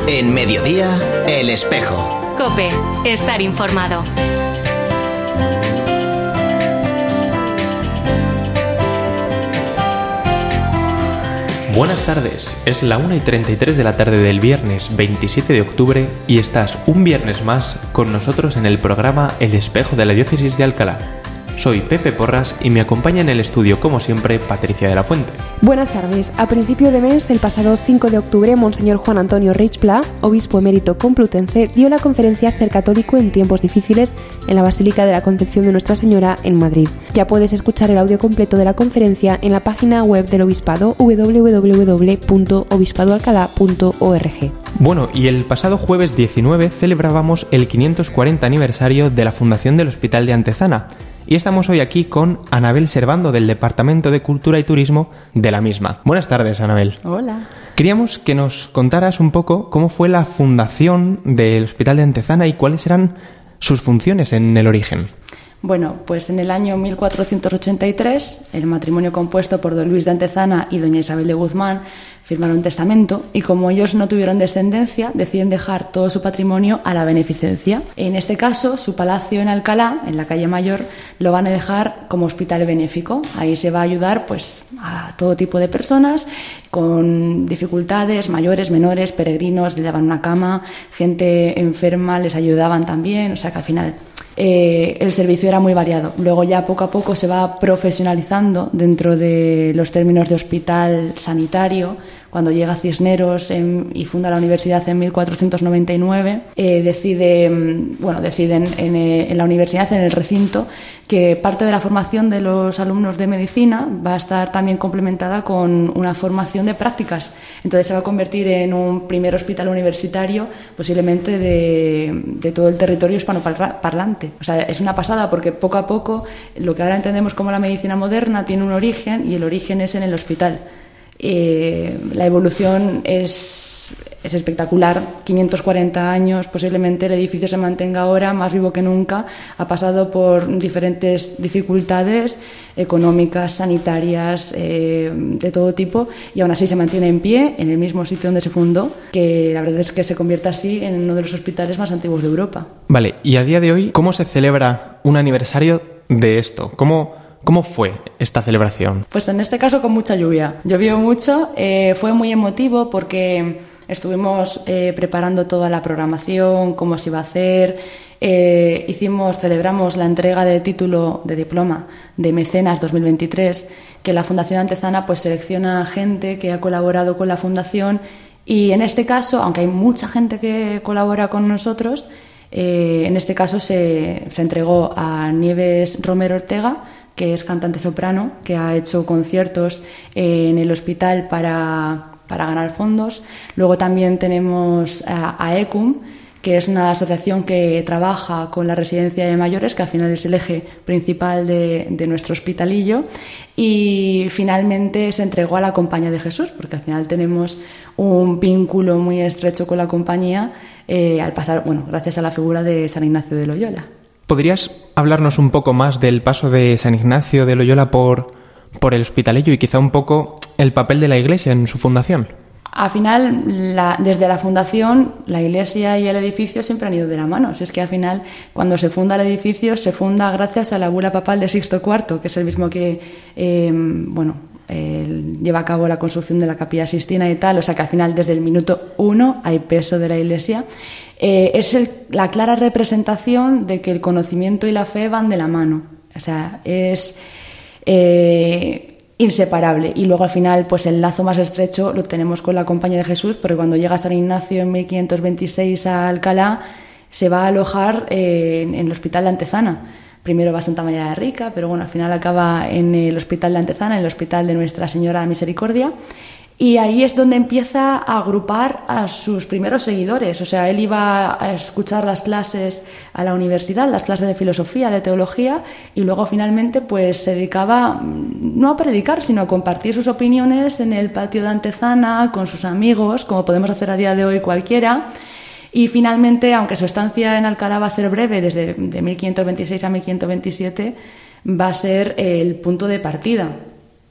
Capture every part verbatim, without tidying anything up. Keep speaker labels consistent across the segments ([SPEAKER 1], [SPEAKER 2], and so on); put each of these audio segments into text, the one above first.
[SPEAKER 1] En Mediodía, El Espejo.
[SPEAKER 2] COPE. Estar informado.
[SPEAKER 3] Buenas tardes, es la una y treinta y tres de la tarde del viernes veintisiete de octubre y estás un viernes más con nosotros en el programa El Espejo de la Diócesis de Alcalá. Soy Pepe Porras y me acompaña en el estudio, como siempre, Patricia de la Fuente.
[SPEAKER 4] Buenas tardes. A principio de mes, el pasado cinco de octubre, Monseñor Juan Antonio Reig Pla, obispo emérito complutense, dio la conferencia Ser católico en tiempos difíciles en la Basílica de la Concepción de Nuestra Señora en Madrid. Ya puedes escuchar el audio completo de la conferencia en la página web del Obispado doble u doble u doble u punto obispado alcalá punto org.
[SPEAKER 3] Bueno, y el pasado jueves diecinueve celebrábamos el quinientos cuarenta aniversario de la fundación del Hospital de Antezana. Y estamos hoy aquí con Anabel Servando, del Departamento de Cultura y Turismo de la misma. Buenas tardes, Anabel.
[SPEAKER 5] Hola.
[SPEAKER 3] Queríamos que nos contaras un poco cómo fue la fundación del Hospital de Antezana y cuáles eran sus funciones en el origen.
[SPEAKER 5] Bueno, pues en el año mil cuatrocientos ochenta y tres, el matrimonio compuesto por don Luis de Antezana y doña Isabel de Guzmán firmaron un testamento y, como ellos no tuvieron descendencia, deciden dejar todo su patrimonio a la beneficencia. En este caso, su palacio en Alcalá, en la calle Mayor, lo van a dejar como hospital benéfico. Ahí se va a ayudar pues a todo tipo de personas con dificultades, mayores, menores, peregrinos, le daban una cama, gente enferma les ayudaban también, o sea que al final Eh, el servicio era muy variado. Luego ya poco a poco se va profesionalizando dentro de los términos de hospital sanitario. Cuando llega Cisneros en, y funda la universidad en mil cuatrocientos noventa y nueve, eh, decide, bueno, deciden en, en la universidad, en el recinto, que parte de la formación de los alumnos de medicina va a estar también complementada con una formación de prácticas. Entonces se va a convertir en un primer hospital universitario, posiblemente de, de todo el territorio hispanoparlante. O sea, es una pasada porque poco a poco lo que ahora entendemos como la medicina moderna tiene un origen y el origen es en el hospital. Eh, la evolución es, es espectacular. quinientos cuarenta años, posiblemente el edificio se mantenga ahora más vivo que nunca. Ha pasado por diferentes dificultades económicas, sanitarias, eh, de todo tipo, y aún así se mantiene en pie en el mismo sitio donde se fundó, que la verdad es que se convierte así en uno de los hospitales más antiguos de Europa.
[SPEAKER 3] Vale, y a día de hoy, ¿cómo se celebra un aniversario de esto? ¿Cómo ¿Cómo fue esta celebración?
[SPEAKER 5] Pues en este caso con mucha lluvia. Llovió mucho, eh, fue muy emotivo porque estuvimos eh, preparando toda la programación, cómo se iba a hacer. Eh, hicimos, celebramos la entrega de título de diploma de Mecenas dos mil veintitrés, que la Fundación Antezana pues selecciona gente que ha colaborado con la fundación, y en este caso, aunque hay mucha gente que colabora con nosotros, eh, en este caso se, se entregó a Nieves Romero Ortega, que es cantante soprano, que ha hecho conciertos en el hospital para, para ganar fondos. Luego también tenemos a, a ECUM, que es una asociación que trabaja con la residencia de mayores, que al final es el eje principal de, de nuestro hospitalillo. Y finalmente se entregó a la Compañía de Jesús, porque al final tenemos un vínculo muy estrecho con la compañía, eh, al pasar, bueno, gracias a la figura de San Ignacio de Loyola.
[SPEAKER 3] ¿Podrías hablarnos un poco más del paso de San Ignacio de Loyola por, por el hospitalillo y quizá un poco el papel de la Iglesia en su fundación?
[SPEAKER 5] Al final, la, desde la fundación, la iglesia y el edificio siempre han ido de la mano. Es que al final, cuando se funda el edificio, se funda gracias a la bula papal de Sixto cuarto, que es el mismo que, eh, bueno, eh, lleva a cabo la construcción de la Capilla Sixtina y tal. O sea que al final, desde el minuto uno, hay peso de la iglesia. Eh, es el, la clara representación de que el conocimiento y la fe van de la mano. O sea, es eh, inseparable. Y luego al final, pues el lazo más estrecho lo tenemos con la Compañía de Jesús, porque cuando llega San Ignacio en mil quinientos veintiséis a Alcalá, se va a alojar eh, en, en el Hospital de Antezana. Primero va a Santa María de Rica, pero bueno, al final acaba en el Hospital de Antezana, en el Hospital de Nuestra Señora Misericordia. Y ahí es donde empieza a agrupar a sus primeros seguidores. O sea, él iba a escuchar las clases a la universidad, las clases de filosofía, de teología, y luego finalmente pues se dedicaba no a predicar, sino a compartir sus opiniones en el patio de Antezana con sus amigos, como podemos hacer a día de hoy cualquiera. Y finalmente, aunque su estancia en Alcalá va a ser breve, desde de mil quinientos veintiséis a mil quinientos veintisiete, va a ser el punto de partida.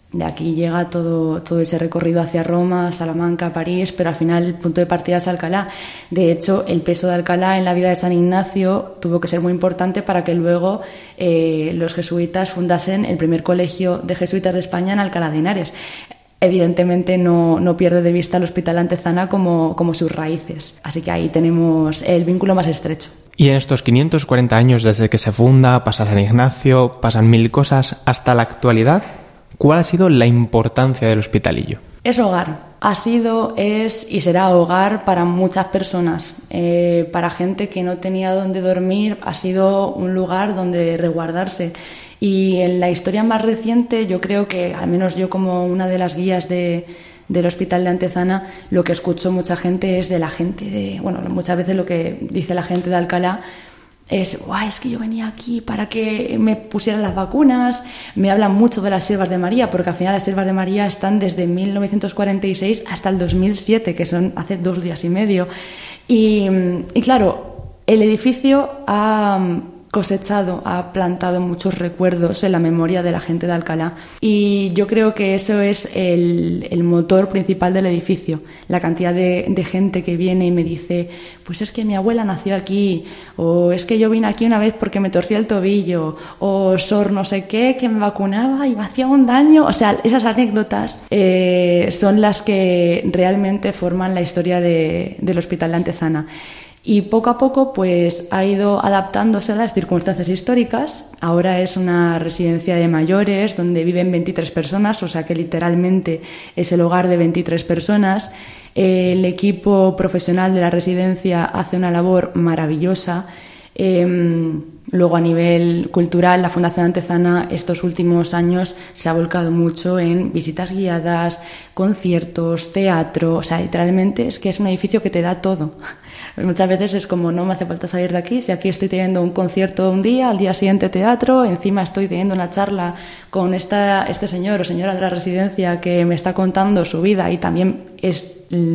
[SPEAKER 5] De aquí llega todo, todo ese recorrido hacia Roma, Salamanca, París, pero al final el punto de partida es Alcalá. De hecho, el peso de Alcalá en la vida de San Ignacio tuvo que ser muy importante para que luego eh, los jesuitas fundasen el primer colegio de jesuitas de España en Alcalá de Henares. Evidentemente no, no pierde de vista el Hospital Antezana como, como sus raíces. Así que ahí tenemos el vínculo más estrecho.
[SPEAKER 3] Y en estos quinientos cuarenta años desde que se funda, pasa San Ignacio, pasan mil cosas, hasta la actualidad, ¿cuál ha sido la importancia del Hospitalillo?
[SPEAKER 5] Es hogar. Ha sido, es y será hogar para muchas personas. Eh, para gente que no tenía dónde dormir, ha sido un lugar donde resguardarse. Y en la historia más reciente, yo creo que, al menos yo como una de las guías de, del Hospital de Antezana, lo que escucho mucha gente es de la gente de... Bueno, muchas veces lo que dice la gente de Alcalá es, guau, es que yo venía aquí para que me pusieran las vacunas. Me hablan mucho de las Siervas de María, porque al final las Siervas de María están desde mil novecientos cuarenta y seis hasta el dos mil siete, que son hace dos días y medio. Y, y claro, el edificio ha cosechado, ha plantado muchos recuerdos en la memoria de la gente de Alcalá, y yo creo que eso es el, el motor principal del edificio, la cantidad de, de gente que viene y me dice, pues es que mi abuela nació aquí, o es que yo vine aquí una vez porque me torcía el tobillo, o Sor no sé qué, que me vacunaba y me hacía un daño. O sea, esas anécdotas eh, son las que realmente forman la historia de, del Hospital de Antezana. Y poco a poco pues ha ido adaptándose a las circunstancias históricas. Ahora es una residencia de mayores donde viven veintitrés personas, o sea que literalmente es el hogar de veintitrés personas. El equipo profesional de la residencia hace una labor maravillosa. Eh, luego a nivel cultural, la Fundación Antezana estos últimos años se ha volcado mucho en visitas guiadas, conciertos, teatro. O sea, literalmente es que es un edificio que te da todo. Muchas veces es como, no me hace falta salir de aquí, si aquí estoy teniendo un concierto un día, al día siguiente teatro, encima estoy teniendo una charla con esta, este señor o señora de la residencia que me está contando su vida y también es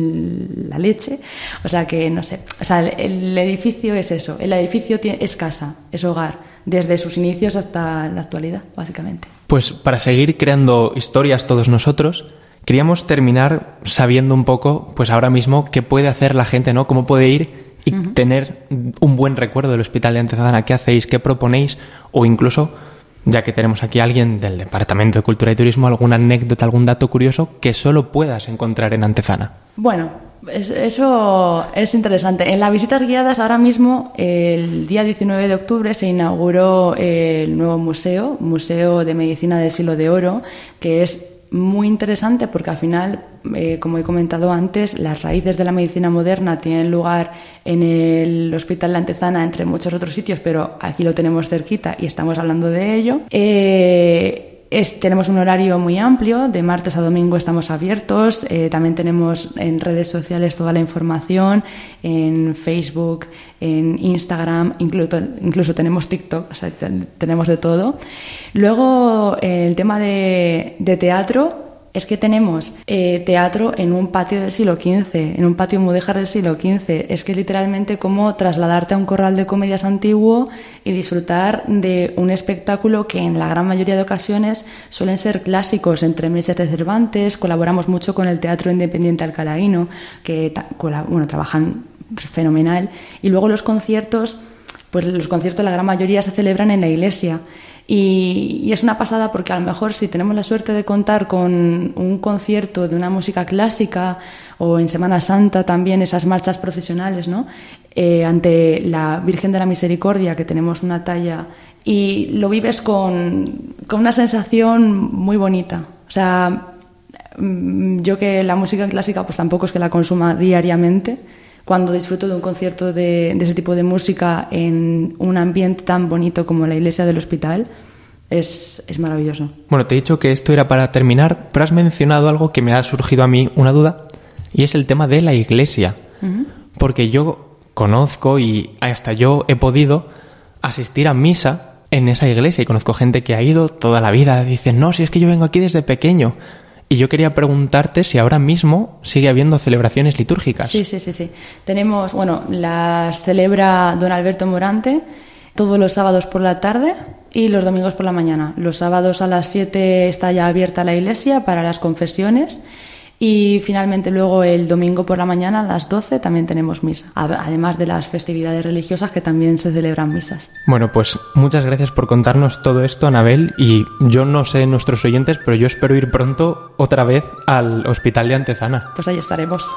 [SPEAKER 5] la leche. O sea que, no sé, o sea, el, el edificio es eso, el edificio tiene, es casa, es hogar, desde sus inicios hasta la actualidad, básicamente.
[SPEAKER 3] Pues para seguir creando historias todos nosotros, queríamos terminar sabiendo un poco, pues ahora mismo, qué puede hacer la gente, ¿no? Cómo puede ir y uh-huh. tener un buen recuerdo del Hospital de Antezana. ¿Qué hacéis? ¿Qué proponéis? O incluso, ya que tenemos aquí a alguien del Departamento de Cultura y Turismo, alguna anécdota, algún dato curioso que solo puedas encontrar en Antezana.
[SPEAKER 5] Bueno, es, eso es interesante. En las visitas guiadas, ahora mismo, el día diecinueve de octubre, se inauguró el nuevo museo, Museo de Medicina del Siglo de Oro, que es muy interesante porque al final, eh, como he comentado antes, las raíces de la medicina moderna tienen lugar en el Hospital de Antezana, entre muchos otros sitios, pero aquí lo tenemos cerquita y estamos hablando de ello. Eh, Es, tenemos un horario muy amplio, de martes a domingo estamos abiertos, eh, también tenemos en redes sociales toda la información, en Facebook, en Instagram, incluso, incluso tenemos TikTok, o sea, tenemos de todo. Luego, eh, el tema de, de teatro, es que tenemos eh, teatro en un patio del siglo quince, en un patio mudéjar del siglo quince. Es que es literalmente como trasladarte a un corral de comedias antiguo y disfrutar de un espectáculo que en la gran mayoría de ocasiones suelen ser clásicos. Entre meses de Cervantes, colaboramos mucho con el Teatro Independiente Alcalaíno, que ta- bueno, trabajan fenomenal. Y luego los conciertos, pues los conciertos la gran mayoría se celebran en la iglesia. Y, y es una pasada porque a lo mejor si tenemos la suerte de contar con un concierto de una música clásica o en Semana Santa también esas marchas procesionales, ¿no? Eh, ante la Virgen de la Misericordia, que tenemos una talla, y lo vives con, con una sensación muy bonita. O sea, yo que la música clásica pues tampoco es que la consuma diariamente, cuando disfruto de un concierto de, de ese tipo de música en un ambiente tan bonito como la iglesia del hospital, es, es maravilloso.
[SPEAKER 3] Bueno, te he dicho que esto era para terminar, pero has mencionado algo que me ha surgido a mí una duda, y es el tema de la iglesia. Uh-huh. Porque yo conozco y hasta yo he podido asistir a misa en esa iglesia y conozco gente que ha ido toda la vida. Dicen, no, si es que yo vengo aquí desde pequeño. Y yo quería preguntarte si ahora mismo sigue habiendo celebraciones litúrgicas.
[SPEAKER 5] Sí, sí, sí, sí. Tenemos, bueno, las celebra don Alberto Morante, todos los sábados por la tarde y los domingos por la mañana. Los sábados a las siete está ya abierta la iglesia para las confesiones. Y finalmente luego el domingo por la mañana a las doce también tenemos misa, además de las festividades religiosas que también se celebran misas.
[SPEAKER 3] Bueno, pues muchas gracias por contarnos todo esto, Anabel, y yo no sé nuestros oyentes, pero yo espero ir pronto otra vez al Hospital de Antezana.
[SPEAKER 5] Pues ahí estaremos.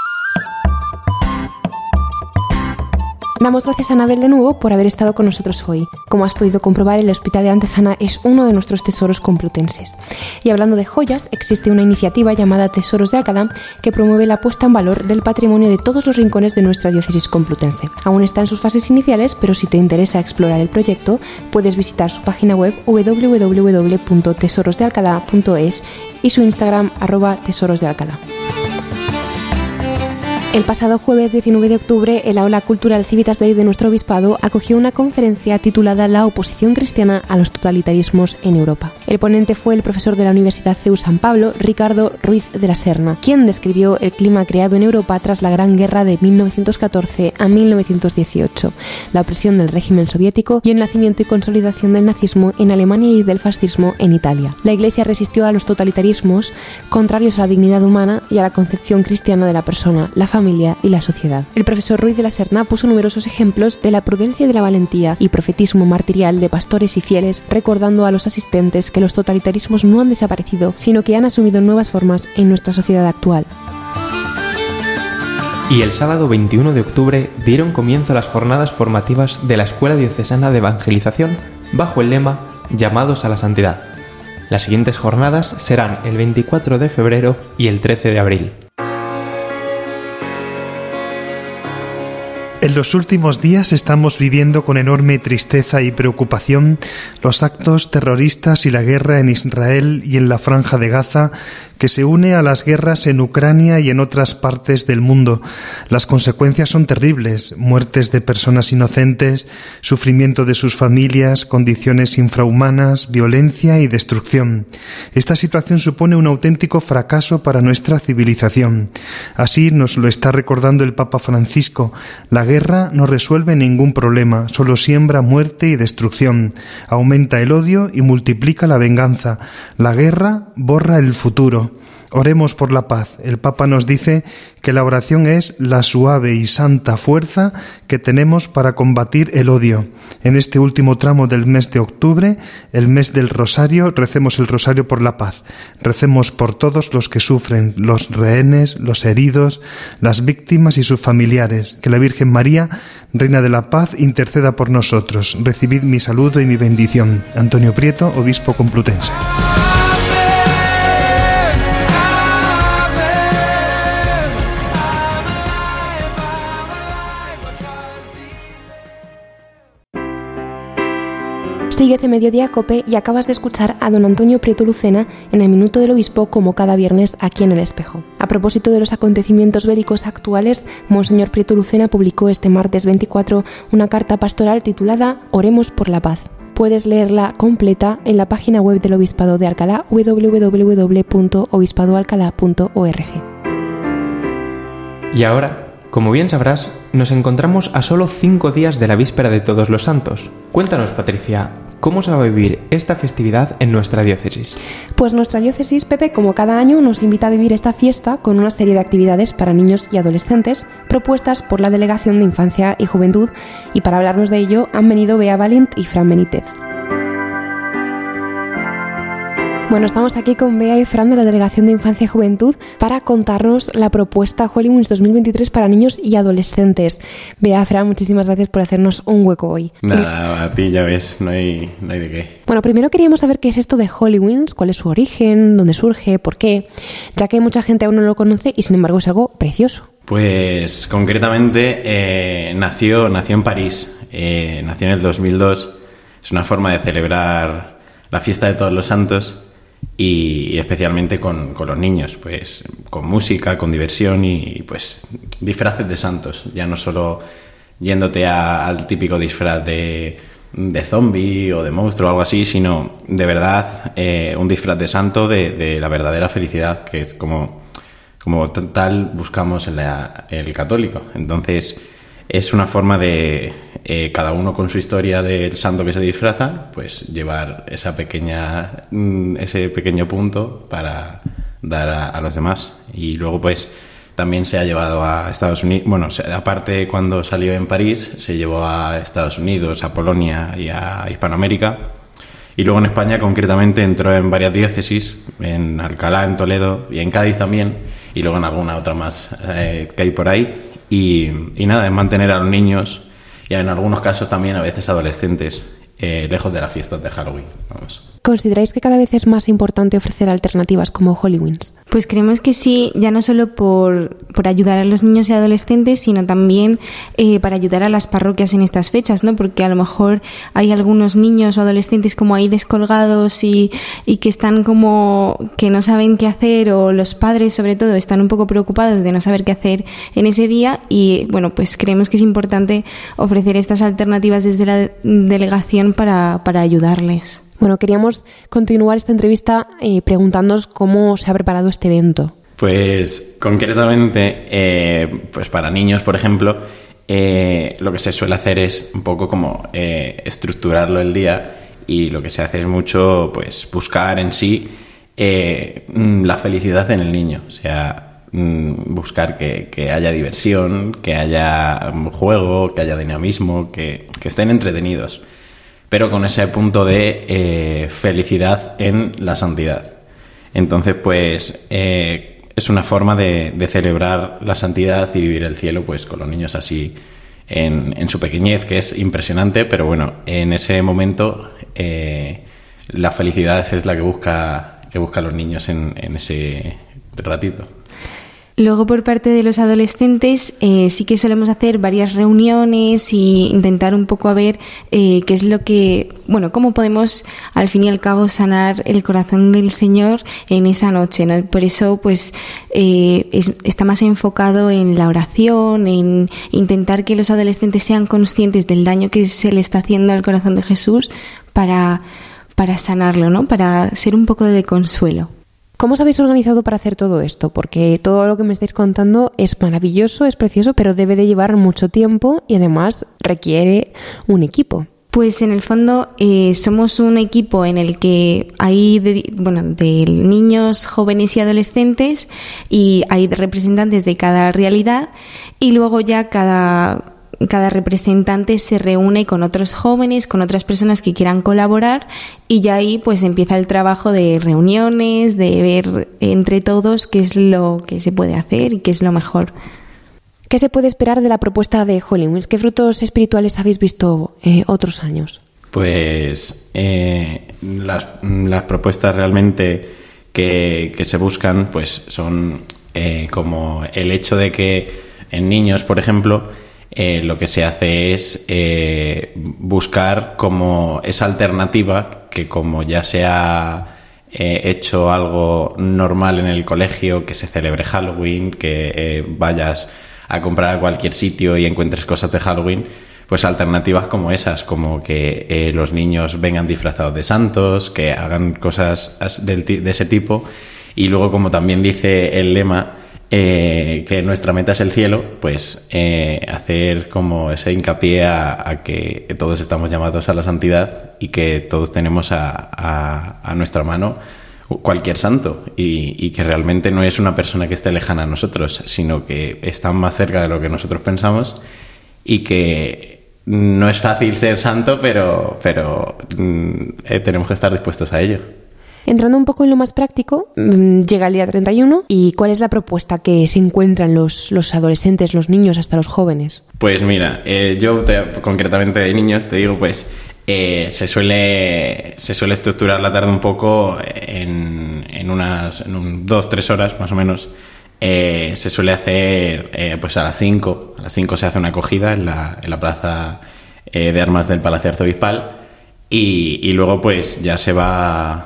[SPEAKER 4] Damos gracias a Anabel de nuevo por haber estado con nosotros hoy. Como has podido comprobar, el Hospital de Antezana es uno de nuestros tesoros complutenses. Y hablando de joyas, existe una iniciativa llamada Tesoros de Alcalá que promueve la puesta en valor del patrimonio de todos los rincones de nuestra diócesis complutense. Aún está en sus fases iniciales, pero si te interesa explorar el proyecto, puedes visitar su página web doble u doble u doble u punto tesoros de alcalá punto es y su Instagram arroba tesoros de alcalá. El pasado jueves diecinueve de octubre, el Aula Cultural Civitas Dei de nuestro obispado acogió una conferencia titulada La oposición cristiana a los totalitarismos en Europa. El ponente fue el profesor de la Universidad C E U San Pablo, Ricardo Ruiz de la Serna, quien describió el clima creado en Europa tras la Gran Guerra de mil novecientos catorce a mil novecientos dieciocho, la opresión del régimen soviético y el nacimiento y consolidación del nazismo en Alemania y del fascismo en Italia. La Iglesia resistió a los totalitarismos contrarios a la dignidad humana y a la concepción cristiana de la persona, la familia y la sociedad. El profesor Ruiz de la Serna puso numerosos ejemplos de la prudencia y de la valentía y profetismo martirial de pastores y fieles, recordando a los asistentes que los totalitarismos no han desaparecido, sino que han asumido nuevas formas en nuestra sociedad actual.
[SPEAKER 3] Y el sábado veintiuno de octubre dieron comienzo las jornadas formativas de la Escuela Diocesana de Evangelización bajo el lema Llamados a la Santidad. Las siguientes jornadas serán el veinticuatro de febrero y el trece de abril.
[SPEAKER 6] En los últimos días estamos viviendo con enorme tristeza y preocupación los actos terroristas y la guerra en Israel y en la Franja de Gaza, que se une a las guerras en Ucrania y en otras partes del mundo. Las consecuencias son terribles: muertes de personas inocentes, sufrimiento de sus familias, condiciones infrahumanas, violencia y destrucción. Esta situación supone un auténtico fracaso para nuestra civilización. Así nos lo está recordando el Papa Francisco. La guerra no resuelve ningún problema, solo siembra muerte y destrucción, aumenta el odio y multiplica la venganza. La guerra borra el futuro. Oremos por la paz. El Papa nos dice que la oración es la suave y santa fuerza que tenemos para combatir el odio. En este último tramo del mes de octubre, el mes del Rosario, recemos el Rosario por la paz. Recemos por todos los que sufren, los rehenes, los heridos, las víctimas y sus familiares. Que la Virgen María, Reina de la Paz, interceda por nosotros. Recibid mi saludo y mi bendición. Antonio Prieto, obispo complutense.
[SPEAKER 4] Sigues de Mediodía Cope y acabas de escuchar a don Antonio Prieto Lucena en el Minuto del Obispo, como cada viernes aquí en El Espejo. A propósito de los acontecimientos bélicos actuales, Monseñor Prieto Lucena publicó este martes veinticuatro una carta pastoral titulada Oremos por la paz. Puedes leerla completa en la página web del Obispado de Alcalá, doble u doble u doble u punto obispado alcalá punto org.
[SPEAKER 3] Y ahora, como bien sabrás, nos encontramos a solo cinco días de la víspera de Todos los Santos. Cuéntanos, Patricia, ¿cómo se va a vivir esta festividad en nuestra diócesis?
[SPEAKER 4] Pues nuestra diócesis, Pepe, como cada año, nos invita a vivir esta fiesta con una serie de actividades para niños y adolescentes propuestas por la Delegación de Infancia y Juventud, y para hablarnos de ello han venido Bea Valent y Fran Benítez. Bueno, estamos aquí con Bea y Fran de la Delegación de Infancia y Juventud para contarnos la propuesta Holy Wings dos mil veintitrés para niños y adolescentes. Bea, Fran, muchísimas gracias por hacernos un hueco hoy.
[SPEAKER 7] Nada, a ti ya ves, no hay, no hay de qué.
[SPEAKER 4] Bueno, primero queríamos saber qué es esto de Holy Wings, cuál es su origen, dónde surge, por qué, ya que mucha gente aún no lo conoce y sin embargo es algo precioso.
[SPEAKER 7] Pues concretamente eh, nació, nació en París, eh, nació en el dos mil dos. Es una forma de celebrar la fiesta de Todos los Santos, y especialmente con, con los niños, pues con música, con diversión y pues disfraces de santos, ya no solo yéndote a, al típico disfraz de, de zombie o de monstruo o algo así, sino de verdad eh, un disfraz de santo de, de la verdadera felicidad, que es como, como tal buscamos en la, el católico. Entonces es una forma de, eh, cada uno con su historia del santo que se disfraza, pues llevar esa pequeña, ese pequeño punto para dar a, a los demás. Y luego pues también se ha llevado a Estados Unidos, bueno, aparte cuando salió en París, se llevó a Estados Unidos, a Polonia y a Hispanoamérica. Y luego en España concretamente entró en varias diócesis, en Alcalá, en Toledo y en Cádiz también, y luego en alguna otra más eh, que hay por ahí. Y, y nada, es mantener a los niños y en algunos casos también a veces adolescentes eh, lejos de las fiestas de Halloween. Vamos.
[SPEAKER 4] ¿Consideráis que cada vez es más importante ofrecer alternativas como Halloween's?
[SPEAKER 8] Pues creemos que sí, ya no solo por, por ayudar a los niños y adolescentes, sino también eh, para ayudar a las parroquias en estas fechas, ¿no? Porque a lo mejor hay algunos niños o adolescentes como ahí descolgados y, y que están como que no saben qué hacer, o los padres sobre todo están un poco preocupados de no saber qué hacer en ese día, y bueno, pues creemos que es importante ofrecer estas alternativas desde la delegación para, para ayudarles.
[SPEAKER 4] Bueno, queríamos continuar esta entrevista eh, preguntándonos cómo se ha preparado este evento.
[SPEAKER 7] Pues concretamente, eh, pues para niños, por ejemplo, eh, lo que se suele hacer es un poco como eh, estructurarlo el día, y lo que se hace es mucho pues buscar en sí eh, la felicidad en el niño, o sea, buscar que, que haya diversión, que haya juego, que haya dinamismo, que, que estén entretenidos, pero con ese punto de eh, felicidad en la santidad. Entonces, pues, eh, es una forma de, de celebrar la santidad y vivir el cielo, pues, con los niños así en, en su pequeñez, que es impresionante, pero bueno, en ese momento eh, la felicidad es la que busca, que busca a los niños en, en ese ratito.
[SPEAKER 8] Luego, por parte de los adolescentes, eh, sí que solemos hacer varias reuniones y intentar un poco a ver eh, qué es lo que, bueno, cómo podemos al fin y al cabo sanar el corazón del Señor en esa noche, ¿no? Por eso, pues, eh, es, está más enfocado en la oración, en intentar que los adolescentes sean conscientes del daño que se le está haciendo al corazón de Jesús para, para sanarlo, ¿no? Para ser un poco de consuelo.
[SPEAKER 4] ¿Cómo os habéis organizado para hacer todo esto? Porque todo lo que me estáis contando es maravilloso, es precioso, pero debe de llevar mucho tiempo y además requiere un equipo.
[SPEAKER 8] Pues en el fondo eh, somos un equipo en el que hay de, bueno, de niños, jóvenes y adolescentes, y hay representantes de cada realidad, y luego ya cada... cada representante se reúne con otros jóvenes, con otras personas que quieran colaborar, y ya ahí pues empieza el trabajo de reuniones, de ver entre todos qué es lo que se puede hacer y qué es lo mejor.
[SPEAKER 4] ¿Qué se puede esperar de la propuesta de Halloween? ¿Qué frutos espirituales habéis visto eh, otros años?
[SPEAKER 7] Pues eh, las, las propuestas realmente que, que se buscan pues son eh, como el hecho de que en niños, por ejemplo, Eh, lo que se hace es eh, buscar como esa alternativa que, como ya se ha eh, hecho algo normal en el colegio, que se celebre Halloween, que eh, vayas a comprar a cualquier sitio y encuentres cosas de Halloween, pues alternativas como esas, como que eh, los niños vengan disfrazados de santos, que hagan cosas del, de ese tipo. Y luego, como también dice el lema, Eh, que nuestra meta es el cielo, pues eh, hacer como ese hincapié a, a que todos estamos llamados a la santidad y que todos tenemos a, a, a nuestra mano cualquier santo, y, y que realmente no es una persona que esté lejana a nosotros, sino que está más cerca de lo que nosotros pensamos, y que no es fácil ser santo, pero, pero eh, tenemos que estar dispuestos a ello.
[SPEAKER 4] Entrando un poco en lo más práctico, llega el día treinta y uno, y ¿cuál es la propuesta que se encuentran los, los adolescentes, los niños, hasta los jóvenes?
[SPEAKER 7] Pues mira, eh, yo te, concretamente de niños te digo, pues eh, se suele se suele estructurar la tarde un poco en, en unas en un, dos, tres horas más o menos. Eh, se suele hacer eh, pues a las cinco, a las cinco se hace una acogida en la, en la plaza eh, de armas del Palacio Arzobispal, y, y luego pues ya se va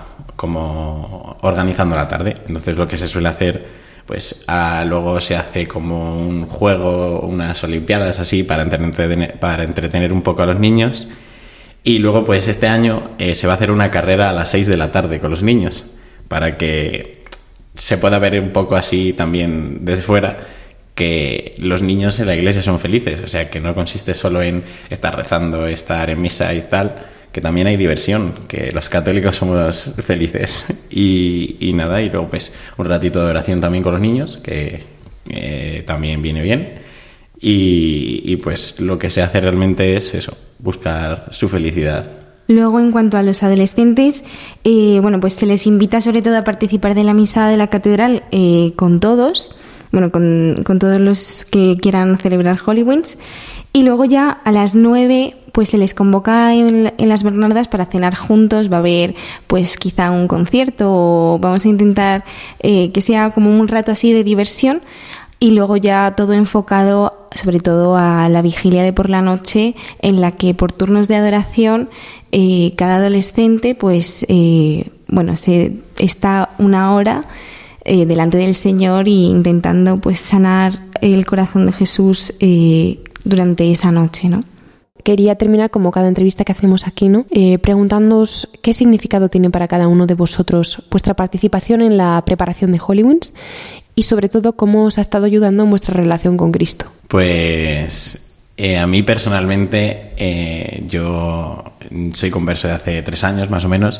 [SPEAKER 7] como organizando la tarde. Entonces lo que se suele hacer, pues a, luego se hace como un juego, unas olimpiadas así para entretener, para entretener un poco a los niños, y luego pues este año eh, se va a hacer una carrera a las seis de la tarde con los niños, para que se pueda ver un poco así también desde fuera que los niños en la iglesia son felices, o sea, que no consiste solo en estar rezando, estar en misa y tal, que también hay diversión, que los católicos somos felices. Y, y nada, y luego pues un ratito de oración también con los niños, que eh, también viene bien. Y, y pues lo que se hace realmente es eso, buscar su felicidad.
[SPEAKER 8] Luego, en cuanto a los adolescentes, eh, bueno, pues se les invita sobre todo a participar de la misa de la catedral eh, con todos, bueno, con, con todos los que quieran celebrar Halloween's. Y luego ya a las nueve pues se les convoca en, en las Bernardas para cenar juntos. Va a haber pues quizá un concierto o vamos a intentar eh, que sea como un rato así de diversión. Y luego ya todo enfocado sobre todo a la vigilia de por la noche, en la que por turnos de adoración eh, cada adolescente pues eh, bueno se está una hora eh, delante del Señor y intentando pues sanar el corazón de Jesús eh, durante esa noche, ¿no?
[SPEAKER 4] Quería terminar, como cada entrevista que hacemos aquí, ¿no? Eh, preguntándoos qué significado tiene para cada uno de vosotros vuestra participación en la preparación de Halloween's y sobre todo cómo os ha estado ayudando en vuestra relación con Cristo.
[SPEAKER 7] Pues eh, a mí personalmente eh, yo soy converso de hace tres años más o menos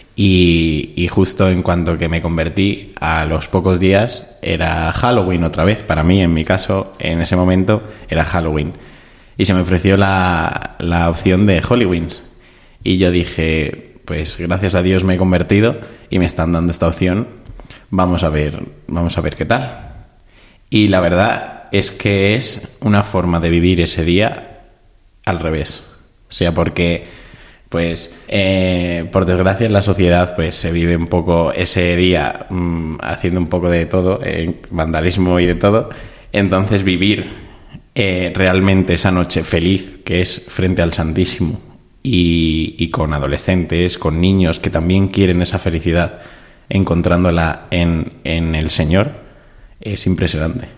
[SPEAKER 7] y, y justo en cuanto que me convertí, a los pocos días era Halloween otra vez. Para mí, en mi caso, en ese momento era Halloween. Y se me ofreció la, la opción de Halloween's. Y yo dije, pues gracias a Dios me he convertido y me están dando esta opción. Vamos a ver, vamos a ver qué tal. Y la verdad es que es una forma de vivir ese día al revés. O sea, porque, pues, eh, por desgracia en la sociedad, pues se vive un poco ese día mmm, haciendo un poco de todo, eh, vandalismo y de todo. Entonces vivir Eh, realmente esa noche feliz que es frente al Santísimo y, y con adolescentes, con niños que también quieren esa felicidad, encontrándola en, en el Señor, es impresionante.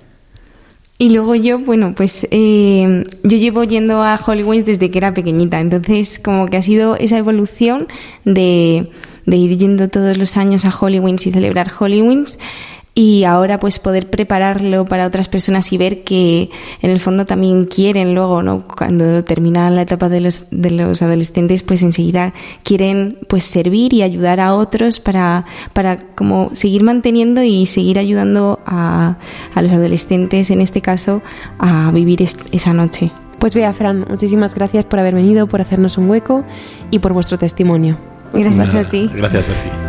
[SPEAKER 8] Y luego yo, bueno, pues eh, yo llevo yendo a Halloween desde que era pequeñita, entonces como que ha sido esa evolución de, de ir yendo todos los años a Halloween y celebrar Halloween. Y ahora pues poder prepararlo para otras personas y ver que en el fondo también quieren luego, ¿no? Cuando termina la etapa de los de los adolescentes, pues enseguida quieren pues servir y ayudar a otros para, para como seguir manteniendo y seguir ayudando a, a los adolescentes, en este caso, a vivir est- esa noche.
[SPEAKER 4] Pues Bea, Fran, muchísimas gracias por haber venido, por hacernos un hueco y por vuestro testimonio.
[SPEAKER 8] Gracias
[SPEAKER 7] Nada,
[SPEAKER 8] a ti.
[SPEAKER 7] Gracias a ti.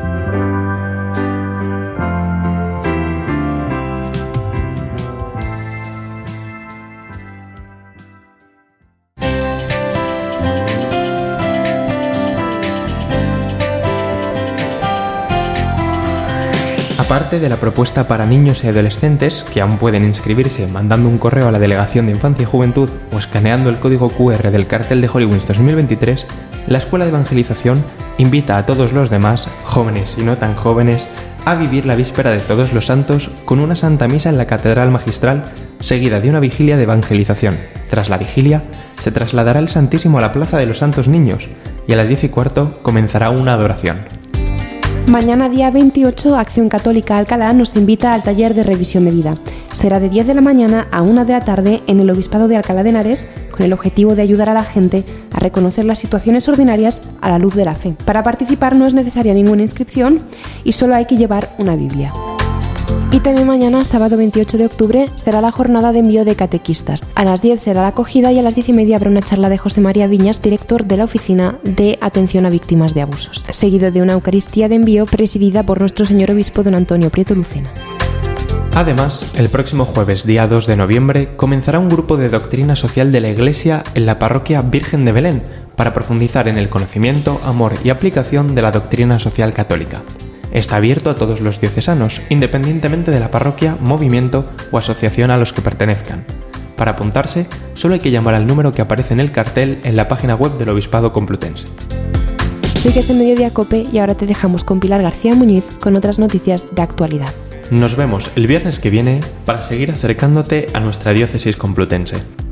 [SPEAKER 3] Aparte de la propuesta para niños y adolescentes, que aún pueden inscribirse mandando un correo a la Delegación de Infancia y Juventud o escaneando el código cu erre del cartel de Halloween dos mil veintitrés, la Escuela de Evangelización invita a todos los demás, jóvenes y no tan jóvenes, a vivir la víspera de Todos los Santos con una Santa Misa en la Catedral Magistral, seguida de una vigilia de evangelización. Tras la vigilia, se trasladará el Santísimo a la Plaza de los Santos Niños y a las diez y cuarto comenzará una adoración.
[SPEAKER 4] Mañana día veintiocho, Acción Católica Alcalá nos invita al taller de revisión de vida. Será de diez de la mañana a una de la tarde en el Obispado de Alcalá de Henares, con el objetivo de ayudar a la gente a reconocer las situaciones ordinarias a la luz de la fe. Para participar no es necesaria ninguna inscripción y solo hay que llevar una Biblia. Y también mañana, sábado veintiocho de octubre, será la jornada de envío de catequistas. A las diez será la acogida y a las diez y media habrá una charla de José María Viñas, director de la Oficina de Atención a Víctimas de Abusos, seguido de una Eucaristía de envío presidida por nuestro señor obispo don Antonio Prieto Lucena.
[SPEAKER 3] Además, el próximo jueves, día dos de noviembre, comenzará un grupo de doctrina social de la Iglesia en la parroquia Virgen de Belén para profundizar en el conocimiento, amor y aplicación de la doctrina social católica. Está abierto a todos los diocesanos, independientemente de la parroquia, movimiento o asociación a los que pertenezcan. Para apuntarse, solo hay que llamar al número que aparece en el cartel en la página web del Obispado Complutense.
[SPEAKER 4] Sigues en Mediodía Cope y ahora te dejamos con Pilar García Muñiz con otras noticias de actualidad.
[SPEAKER 3] Nos vemos el viernes que viene para seguir acercándote a nuestra diócesis complutense.